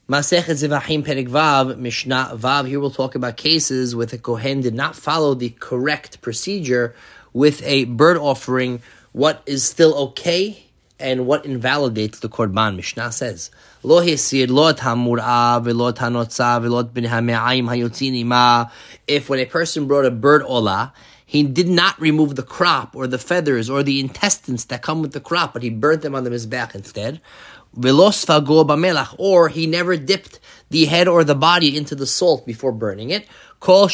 Masechet Zivachim Perek Vav, Mishnah Vav. Here we'll talk about cases where the Kohen did not follow the correct procedure with a bird offering, what is still okay and what invalidates the Korban. Mishnah says, Lo Hesir, Lo Tamur'a, Velo Tanotza, Velo Bin Hame'ayim Hayotzin Ima. If when a person brought a bird olah, he did not remove the crop or the feathers or the intestines that come with the crop, but he burnt them on the Mizbeach instead. Or he never dipped the head or the body into the salt before burning it. Or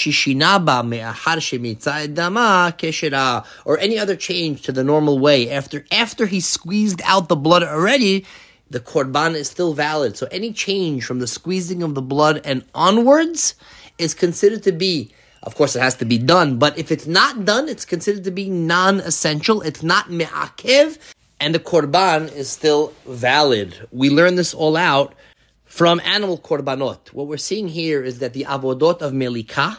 any other change to the normal way after he squeezed out the blood already, the korban is still valid. So any change from the squeezing of the blood and onwards is considered to be, of course it has to be done, but if it's not done, it's considered to be non-essential. It's not me'akev, and the korban is still valid. We learn this all out from animal korbanot. What we're seeing here is that the avodot of melika,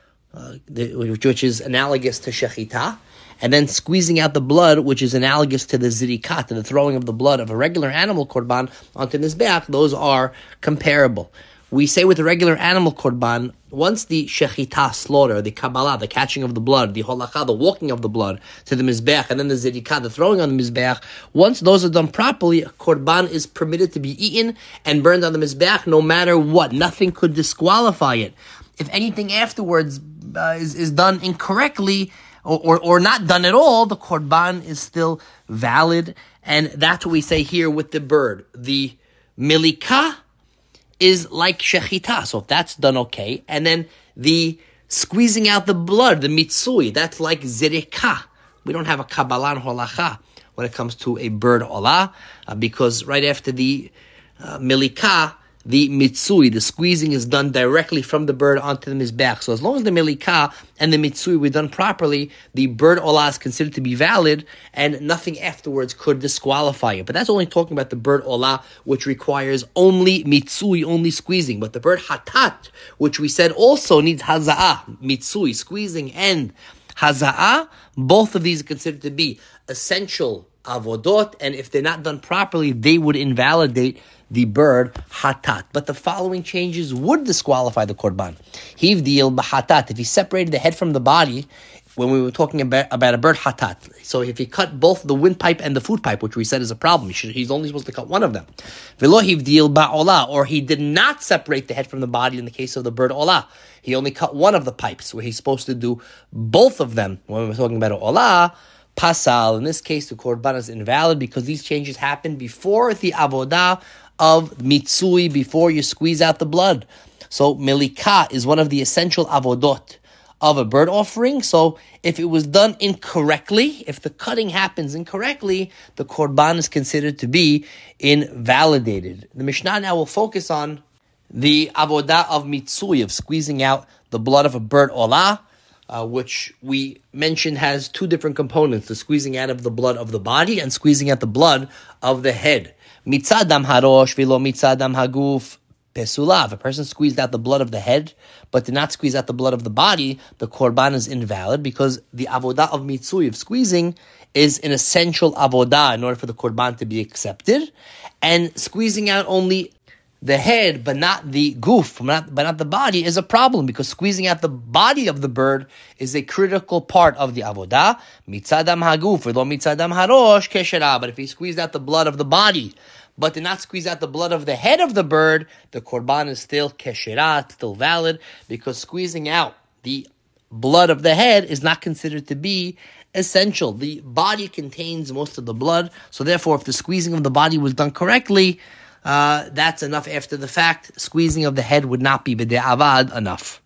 which is analogous to shechita, and then squeezing out the blood, which is analogous to the zirika, to the throwing of the blood of a regular animal korban onto mizbeach, those are comparable. We say with the regular animal korban, once the shechita, slaughter, the kabbalah, the catching of the blood, the holacha, the walking of the blood to the mizbeach, and then the zirika, the throwing on the mizbeach, once those are done properly, a korban is permitted to be eaten and burned on the mizbeach no matter what. Nothing could disqualify it. If anything afterwards is done incorrectly or not done at all, the korban is still valid. And that's what we say here with the bird. The milika is like shechita, so if that's done okay, and then the squeezing out the blood, the mitsui, that's like zirika. We don't have a kabbalah and holacha when it comes to a bird olah, because right after the milika, the mitsui, the squeezing is done directly from the bird onto the mizbeach. So as long as the milika and the mitsui were done properly, the bird olah is considered to be valid, and nothing afterwards could disqualify it. But that's only talking about the bird olah, which requires only mitsui, only squeezing. But the bird hatat, which we said also needs haza'ah, mitsui, squeezing, and haza'ah, both of these are considered to be essential avodot, and if they're not done properly, they would invalidate the bird hatat. But the following changes would disqualify the korban. Hivdil b'hatat, if he separated the head from the body, when we were talking about a bird hatat. So if he cut both the windpipe and the food pipe, which we said is a problem, he's only supposed to cut one of them. Velo hivdil ba'olah, or he did not separate the head from the body in the case of the bird olah. He only cut one of the pipes, where he's supposed to do both of them. When we're talking about an olah, pasal, in this case, the korban is invalid because these changes happen before the avodah of mitsui, before you squeeze out the blood. So melika is one of the essential avodot of a bird offering. So if it was done incorrectly, if the cutting happens incorrectly, the korban is considered to be invalidated. The Mishnah now will focus on the avodah of mitsui, of squeezing out the blood of a bird olah, which we mentioned has two different components, the squeezing out of the blood of the body and squeezing out the blood of the head. Mitzadam harosh velo mitzadam haguf pesula. If a person squeezed out the blood of the head, but did not squeeze out the blood of the body, the korban is invalid because the avodah of mitzui, of squeezing, is an essential avodah in order for the korban to be accepted. And squeezing out only the head, but not the goof, but not the body, is a problem because squeezing out the body of the bird is a critical part of the avodah. Mitzadam haguf, v'lo mitzadam harosh keshera. But if he squeezed out the blood of the body, but did not squeeze out the blood of the head of the bird, the korban is still keshera, still valid, because squeezing out the blood of the head is not considered to be essential. The body contains most of the blood, so therefore if the squeezing of the body was done correctly, that's enough after the fact. Squeezing of the head would not be b'de'avad enough.